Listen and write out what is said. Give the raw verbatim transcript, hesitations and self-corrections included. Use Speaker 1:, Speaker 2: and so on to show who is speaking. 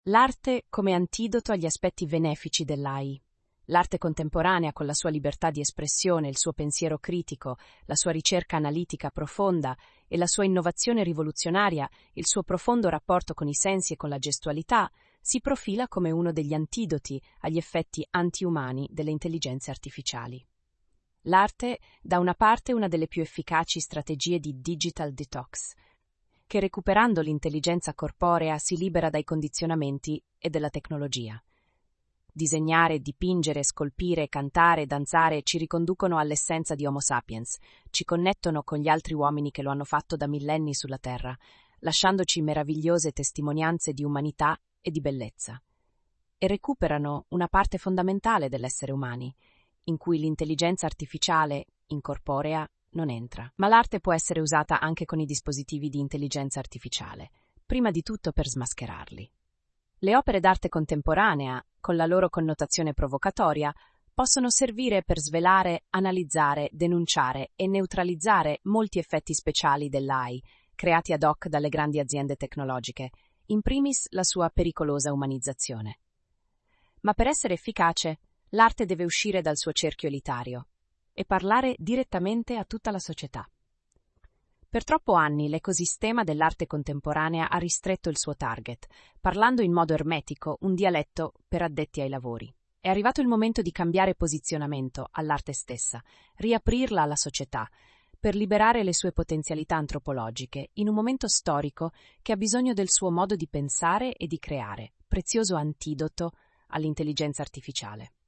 Speaker 1: L'arte come antidoto agli aspetti benefici dell'A I. L'arte contemporanea, con la sua libertà di espressione, il suo pensiero critico, la sua ricerca analitica profonda e la sua innovazione rivoluzionaria, il suo profondo rapporto con i sensi e con la gestualità, si profila come uno degli antidoti agli effetti antiumani delle intelligenze artificiali. L'arte, da una parte, è una delle più efficaci strategie di digital detox, che recuperando l'intelligenza corporea si libera dai condizionamenti e della tecnologia. Disegnare, dipingere, scolpire, cantare, danzare ci riconducono all'essenza di Homo sapiens, ci connettono con gli altri uomini che lo hanno fatto da millenni sulla Terra, lasciandoci meravigliose testimonianze di umanità e di bellezza. E recuperano una parte fondamentale dell'essere umani, in cui l'intelligenza artificiale, incorporea, non entra. Ma l'arte può essere usata anche con i dispositivi di intelligenza artificiale, prima di tutto per smascherarli. Le opere d'arte contemporanea, con la loro connotazione provocatoria, possono servire per svelare, analizzare, denunciare e neutralizzare molti effetti speciali dell'A I, creati ad hoc dalle grandi aziende tecnologiche, in primis la sua pericolosa umanizzazione. Ma per essere efficace, l'arte deve uscire dal suo cerchio elitario e parlare direttamente a tutta la società. Per troppo anni l'ecosistema dell'arte contemporanea ha ristretto il suo target, parlando in modo ermetico un dialetto per addetti ai lavori. È arrivato il momento di cambiare posizionamento all'arte stessa, riaprirla alla società, per liberare le sue potenzialità antropologiche in un momento storico che ha bisogno del suo modo di pensare e di creare, prezioso antidoto all'intelligenza artificiale.